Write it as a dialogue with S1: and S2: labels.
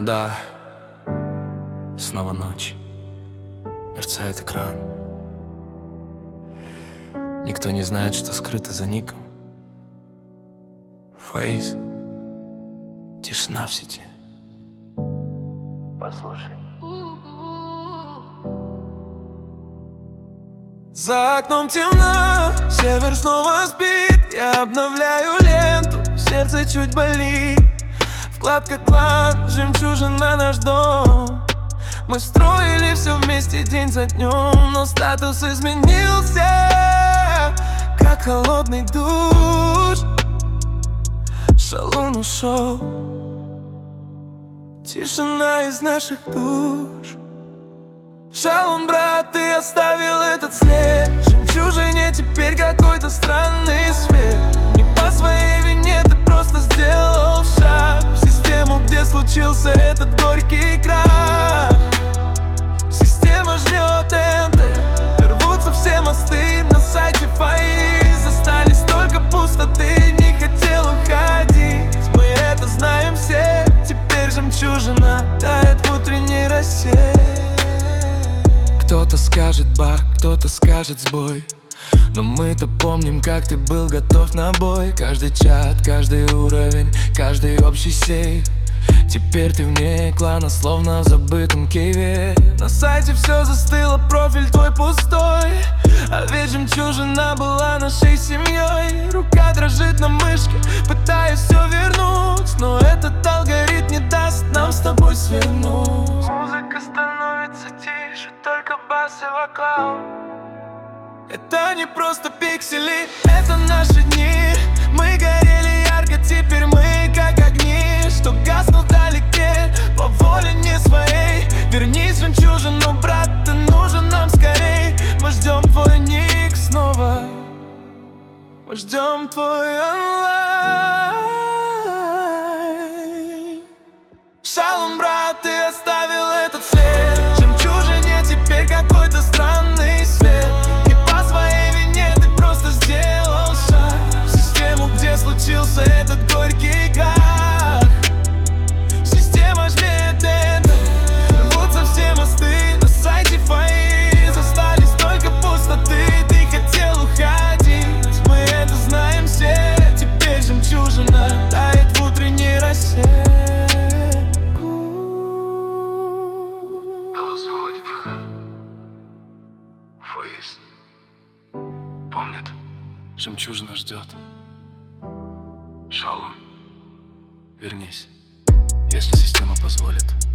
S1: Да, снова ночь. Мерцает экран. Никто не знает, что скрыто за ником. Фейс. Тишина в сети. Послушай.
S2: За окном темно, север снова спит. Я обновляю ленту, сердце чуть болит. Вкладка клан, жемчужина наш дом. Мы строили все вместе день за днем, но статус изменился, как холодный душ. Шалун ушел, тишина из наших душ. Шалун, брат, ты оставил этот след. Жемчужине теперь какой-то странный свет. Не по своей вине, ты просто сделал шаг в систему, где случился этот горький крах. Система ждет энтер, рвутся все мосты на сайте Фаиз. Остались только пустоты, не хотел уходить. Мы это знаем все, теперь жемчужина тает в утренней росе. Кто-то скажет баг, кто-то скажет сбой, но мы-то помним, как ты был готов на бой. Каждый чат, каждый уровень, каждый общий сейф. Теперь ты вне клана, словно в забытом кейве. На сайте все застыло, профиль твой пустой. А ведь жемчужина была нашей семьей. Рука дрожит на мышке, пытаюсь все вернуть, но этот алгоритм не даст нам с тобой свернуть. Музыка становится тише, только бас и вокал. Это не просто пиксели, это наши дни. Мы горели ярко, теперь мы как огни, что гаснут вдалеке по воле не своей. Вернись в жемчужину, брат, ты нужен нам скорей. Мы ждем твой ник снова, мы ждем твой онлайн. Шалун, брат, ты оставил этот след. Жемчужине теперь какой-то странный свет. Не по своей вине, ты просто сделал шаг в систему, где случился этот горький крах. Система жмет энтер, рвутся все мосты на сайте Фаиз. Остались только пустоты, ты хотел уходить. Мы это знаем все, теперь жемчужина тает в утренней росе.
S1: Фейс. Помнит, жемчужина ждет. Шалун, вернись, если система позволит.